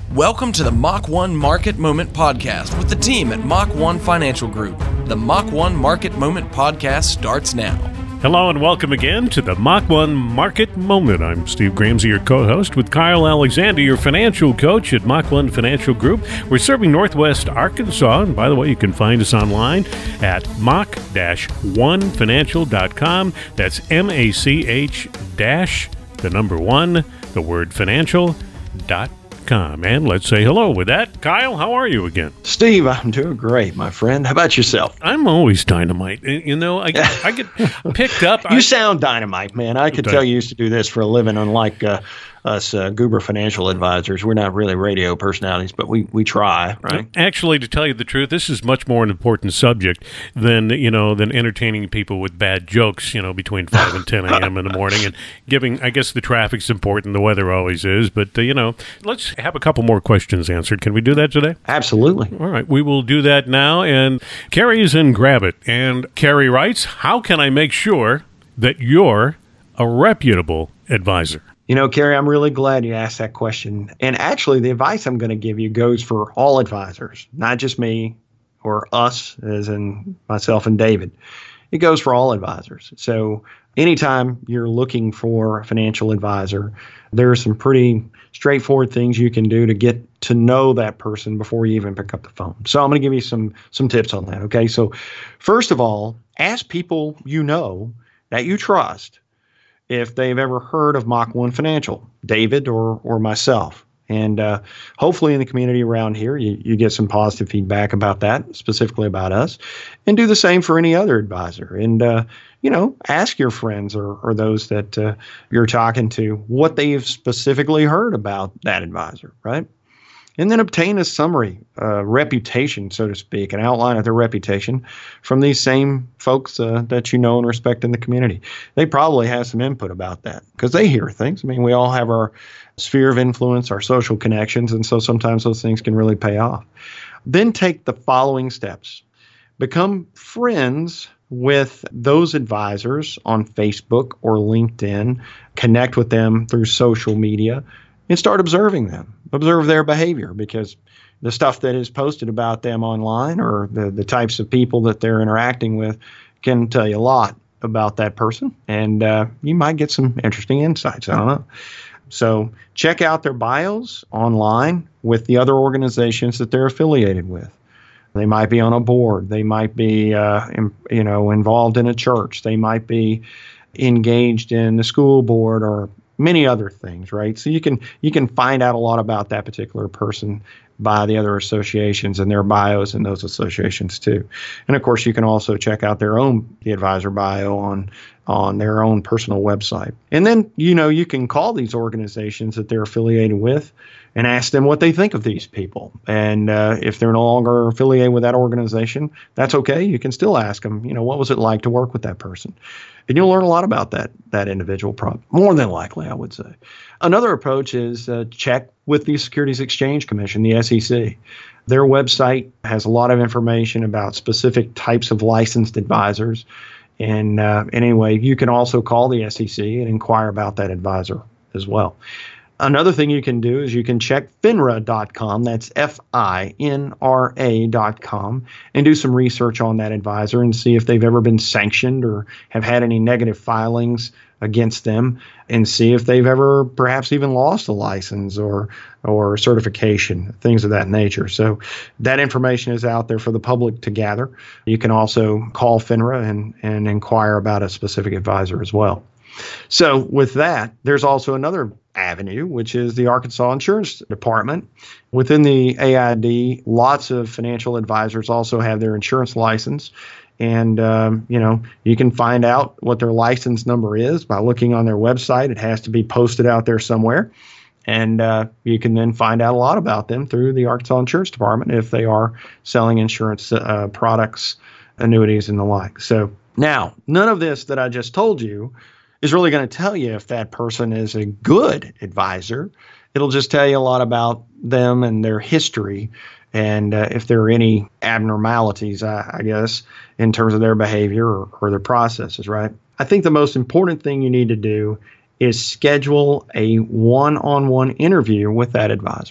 Welcome to the Mach 1 Market Moment Podcast with the team at Mach 1 Financial Group. The Mach 1 Market Moment Podcast starts now. Hello and welcome again to the Mach 1 Market Moment. I'm Steve Gramsey, your co-host, with Kyle Alexander, your financial coach at Mach 1 Financial Group. We're serving Northwest Arkansas, and by the way, you can find us online at mach-1financial.com. That's MACH-1, the word financial.com. And let's say hello. With that, Kyle, how are you again? Steve, I'm doing great, my friend. How about yourself? I'm always dynamite. You know, I get picked up. You sound dynamite, man. I could tell you used to do this for a living, unlike us Goober financial advisors. We're not really radio personalities, but we try, right? Actually, to tell you the truth, this is much more an important subject than entertaining people with bad jokes, between 5 and 10 a.m. in the morning and giving, I guess the traffic's important, the weather always is, but, let's have a couple more questions answered. Can we do that today? Absolutely. All right, we will do that now, and Carrie is in Grab It, and Carrie writes, how can I make sure that you're a reputable advisor? Carrie, I'm really glad you asked that question. And actually, the advice I'm going to give you goes for all advisors, not just me or us, as in myself and David. It goes for all advisors. So anytime you're looking for a financial advisor, there are some pretty straightforward things you can do to get to know that person before you even pick up the phone. So I'm going to give you some tips on that. Okay. So first of all, ask people that you trust if they've ever heard of Mach 1 Financial, David or myself. And hopefully in the community around here, you get some positive feedback about that, specifically about us. And do the same for any other advisor. And, ask your friends or those that you're talking to what they've specifically heard about that advisor, right? And then obtain a summary, reputation, so to speak, an outline of their reputation from these same folks that you know and respect in the community. They probably have some input about that because they hear things. I mean, we all have our sphere of influence, our social connections, and so sometimes those things can really pay off. Then take the following steps. Become friends with those advisors on Facebook or LinkedIn. Connect with them through social media and start observing them. Observe their behavior, because the stuff that is posted about them online or the types of people that they're interacting with can tell you a lot about that person. And you might get some interesting insights. I don't know. So check out their bios online with the other organizations that they're affiliated with. They might be on a board. They might be, involved in a church. They might be engaged in the school board or many other things, right? So you can find out a lot about that particular person by the other associations and their bios in those associations too. And of course, you can also check out the advisor bio on their own personal website. And then, you can call these organizations that they're affiliated with and ask them what they think of these people. And if they're no longer affiliated with that organization, that's okay. You can still ask them, what was it like to work with that person? And you'll learn a lot about that individual, more than likely, I would say. Another approach is check with the Securities Exchange Commission, the SEC. Their website has a lot of information about specific types of licensed advisors. And anyway, you can also call the SEC and inquire about that advisor as well. Another thing you can do is you can check FINRA.com, that's FINRA.com, and do some research on that advisor and see if they've ever been sanctioned or have had any negative filings against them, and see if they've ever perhaps even lost a license or certification, things of that nature. So that information is out there for the public to gather. You can also call FINRA and inquire about a specific advisor as well. So with that, there's also another avenue, which is the Arkansas Insurance Department. Within the AID, lots of financial advisors also have their insurance license. And, you can find out what their license number is by looking on their website. It has to be posted out there somewhere. And you can then find out a lot about them through the Arkansas Insurance Department if they are selling insurance products, annuities, and the like. So now, none of this that I just told you is really going to tell you if that person is a good advisor. It'll just tell you a lot about them and their history and if there are any abnormalities, I guess, in terms of their behavior or their processes, right? I think the most important thing you need to do is schedule a one-on-one interview with that advisor.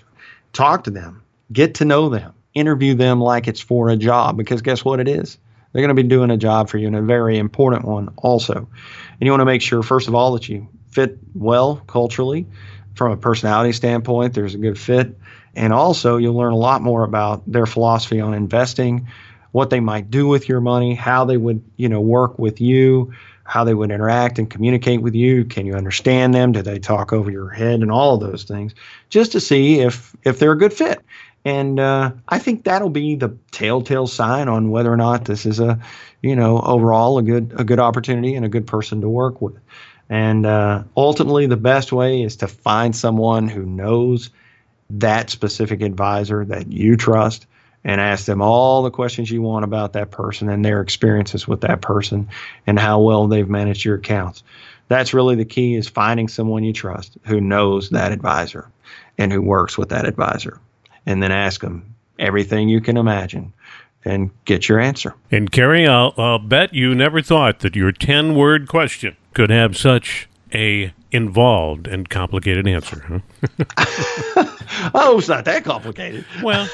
talk to them, get to know them, interview them like it's for a job, because guess what it is? They're going to be doing a job for you, and a very important one also. And you want to make sure, first of all, that you fit well culturally. From a personality standpoint, there's a good fit. And also, you'll learn a lot more about their philosophy on investing, what they might do with your money, how they would, work with you, how they would interact and communicate with you. Can you understand them? Do they talk over your head? And all of those things, just to see if they're a good fit. And I think that'll be the telltale sign on whether or not this is overall a good opportunity and a good person to work with. And ultimately, the best way is to find someone who knows that specific advisor that you trust, and ask them all the questions you want about that person and their experiences with that person and how well they've managed your accounts. That's really the key, is finding someone you trust who knows that advisor and who works with that advisor. And then ask them everything you can imagine and get your answer. And Kerry, I'll bet you never thought that your 10-word question could have such a involved and complicated answer, huh? Oh, it's not that complicated. Well,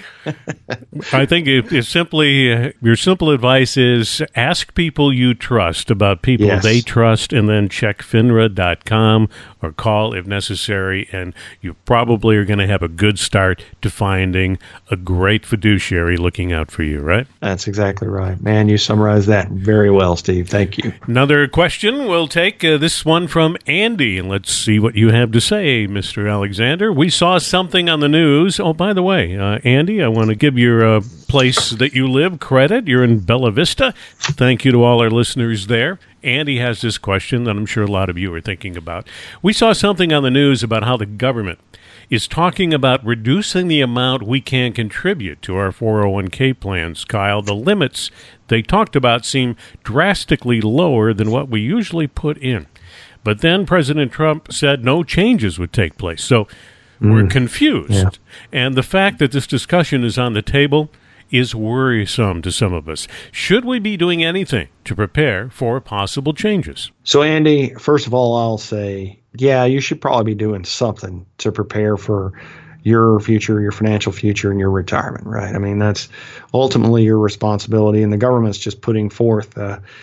I think it's simply, your simple advice is ask people you trust about people they trust, and then check FINRA.com or call if necessary, and you probably are going to have a good start to finding a great fiduciary looking out for you, right? That's exactly right. Man, you summarized that very well, Steve. Thank you. Another question we'll take, this one from Andy, and let's see what you have to say, Mr. Alexander. We saw something on the news. Oh, by the way, Andy, I want to give your place that you live credit. You're in Bella Vista. Thank you to all our listeners there. Andy has this question that I'm sure a lot of you are thinking about. We saw something on the news about how the government is talking about reducing the amount we can contribute to our 401k plans. Kyle, the limits they talked about seem drastically lower than what we usually put in. But then President Trump said no changes would take place. So we're confused. Yeah. And the fact that this discussion is on the table is worrisome to some of us. Should we be doing anything to prepare for possible changes? So, Andy, first of all, I'll say, yeah, you should probably be doing something to prepare for your future, your financial future, and your retirement, right? I mean, that's ultimately your responsibility, and the government's just putting forth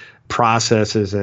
processes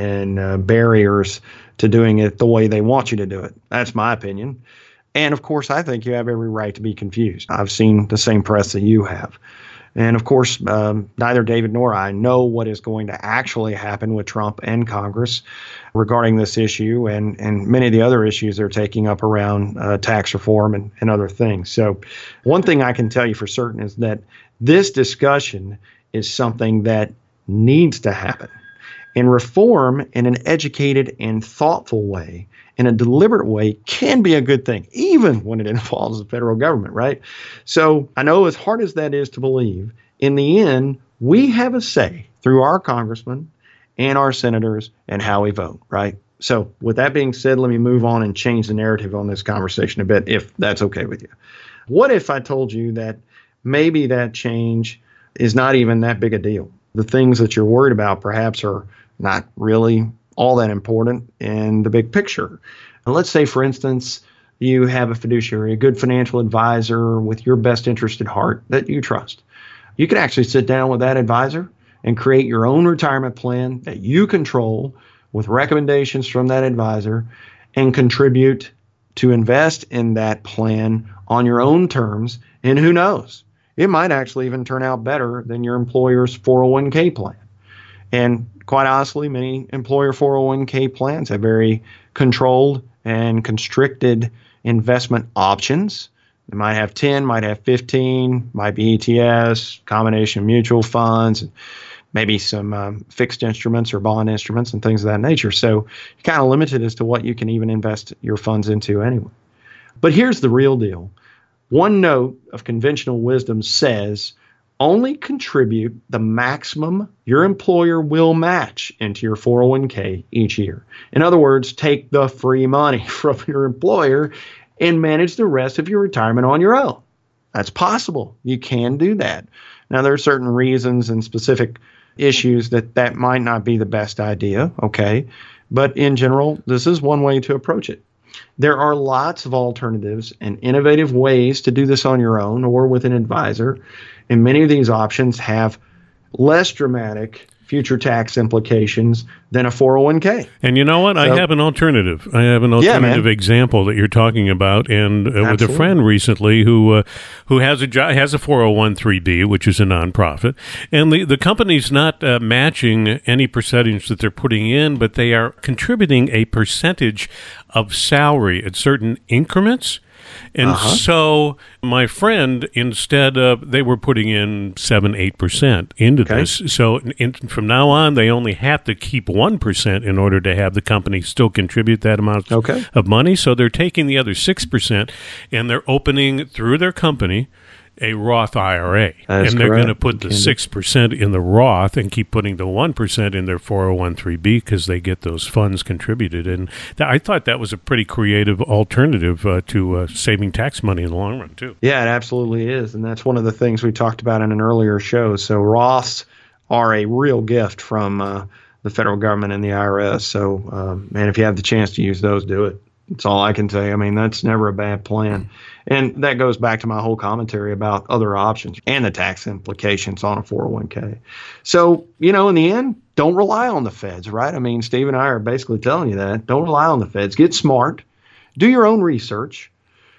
and barriers to doing it the way they want you to do it. That's my opinion. And of course, I think you have every right to be confused. I've seen the same press that you have. And of course, neither David nor I know what is going to actually happen with Trump and Congress regarding this issue and many of the other issues they're taking up around tax reform and other things. So one thing I can tell you for certain is that this discussion is something that needs to happen. And reform in an educated and thoughtful way, in a deliberate way, can be a good thing, even when it involves the federal government, right? So I know, as hard as that is to believe, in the end, we have a say through our congressmen and our senators and how we vote, right? So with that being said, let me move on and change the narrative on this conversation a bit, if that's okay with you. What if I told you that maybe that change is not even that big a deal? The things that you're worried about perhaps are not really all that important in the big picture. And let's say, for instance, you have a fiduciary, a good financial advisor with your best interest at heart that you trust. You can actually sit down with that advisor and create your own retirement plan that you control with recommendations from that advisor and contribute to invest in that plan on your own terms. And who knows, it might actually even turn out better than your employer's 401k plan. And quite honestly, many employer 401k plans have very controlled and constricted investment options. They might have 10, might have 15, might be ETFs, combination of mutual funds, and maybe some fixed instruments or bond instruments and things of that nature. So you're kind of limited as to what you can even invest your funds into anyway. But here's the real deal. One note of conventional wisdom says only contribute the maximum your employer will match into your 401k each year. In other words, take the free money from your employer and manage the rest of your retirement on your own. That's possible. You can do that. Now, there are certain reasons and specific issues that might not be the best idea, okay? But in general, this is one way to approach it. There are lots of alternatives and innovative ways to do this on your own or with an advisor, and many of these options have less dramatic future tax implications than a 401k. And you know what? I have an alternative. I have an alternative example that you're talking about, and with a friend recently who has a job, has a 401(b), which is a nonprofit, and the company's not matching any percentage that they're putting in, but they are contributing a percentage of salary at certain increments. And so my friend, instead they were putting in 7-8% into this. So from now on, they only have to keep 1% in order to have the company still contribute that amount of money. So they're taking the other 6% and they're opening through their company a Roth IRA. And they're going to put the 6% in the Roth and keep putting the 1% in their 401(b) because they get those funds contributed. And I thought that was a pretty creative alternative to saving tax money in the long run, too. Yeah, it absolutely is. And that's one of the things we talked about in an earlier show. So Roths are a real gift from the federal government and the IRS. So, man, if you have the chance to use those, do it. That's all I can say. I mean, that's never a bad plan. And that goes back to my whole commentary about other options and the tax implications on a 401k. So, in the end, don't rely on the feds, right? I mean, Steve and I are basically telling you that. Don't rely on the feds. Get smart. Do your own research.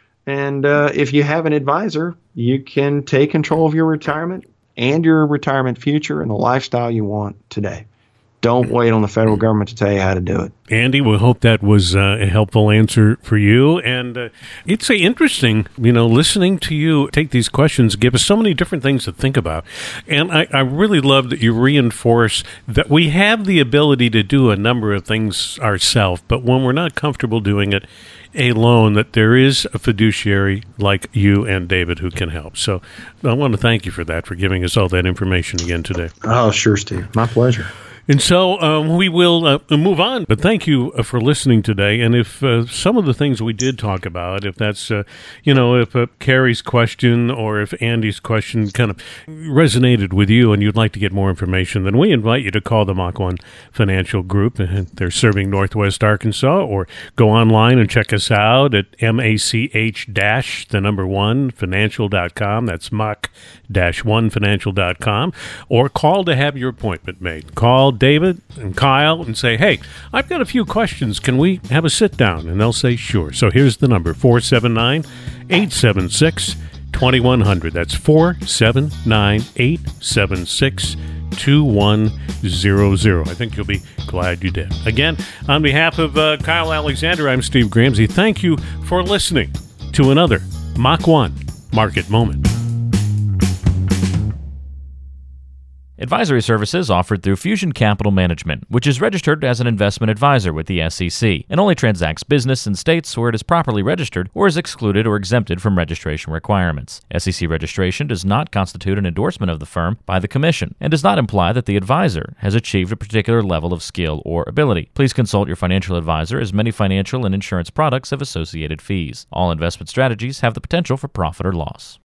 And if you have an advisor, you can take control of your retirement and your retirement future and the lifestyle you want today. Don't wait on the federal government to tell you how to do it. Andy, we hope that was a helpful answer for you. And it's interesting, listening to you take these questions, give us so many different things to think about. And I really love that you reinforce that we have the ability to do a number of things ourselves, but when we're not comfortable doing it alone, that there is a fiduciary like you and David who can help. So I want to thank you for that, for giving us all that information again today. Oh, sure, Steve. My pleasure. And so we will move on. But thank you for listening today. And if some of the things we did talk about, if that's, if Carrie's question or if Andy's question kind of resonated with you and you'd like to get more information, then we invite you to call the Mach 1 Financial Group. They're serving Northwest Arkansas, or go online and check us out at mach-1financial.com. That's mach-1financial.com. Or call to have your appointment made. Call David and Kyle and say, hey, I've got a few questions. Can we have a sit down? And they'll say, sure. So here's the number, 479-876-2100. That's 479-876-2100. I think you'll be glad you did. Again, on behalf of Kyle Alexander, I'm Steve Gramsey. Thank you for listening to another Mach 1 Market Moment. Advisory services offered through Fusion Capital Management, which is registered as an investment advisor with the SEC and only transacts business in states where it is properly registered or is excluded or exempted from registration requirements. SEC registration does not constitute an endorsement of the firm by the Commission and does not imply that the advisor has achieved a particular level of skill or ability. Please consult your financial advisor, as many financial and insurance products have associated fees. All investment strategies have the potential for profit or loss.